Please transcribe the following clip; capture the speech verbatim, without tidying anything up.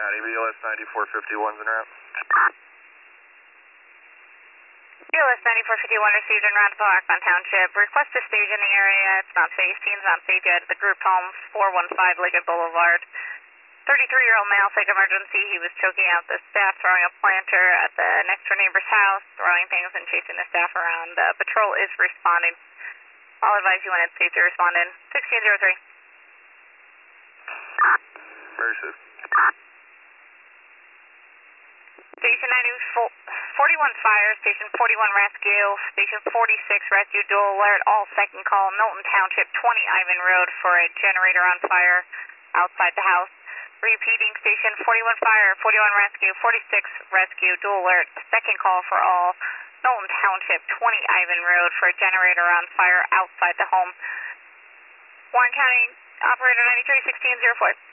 Cincinnati, B L S ninety-four fifty-one's en route. B L S ninety-four fifty-one received en route to Blackman Township. Request to stage in the area. It's not safe. Team's not safe yet. The group home, four one five Liggett Boulevard. thirty-three-year-old male, fake emergency. He was choking out the staff, throwing a planter at the next door neighbor's house, throwing things and chasing the staff around. Uh, patrol is responding. I'll advise you when it's safe to respond in. sixteen oh three. Versus. Station ninety-four, forty-one fire, station forty-one rescue, station forty-six rescue, dual alert, all second call, Milton Township, twenty Ivan Road for a generator on fire outside the house. Repeating, station forty-one fire, forty-one rescue, forty-six rescue, dual alert, second call for all, Milton Township, twenty Ivan Road for a generator on fire outside the home. Warren County, operator ninety-three, sixteen oh four.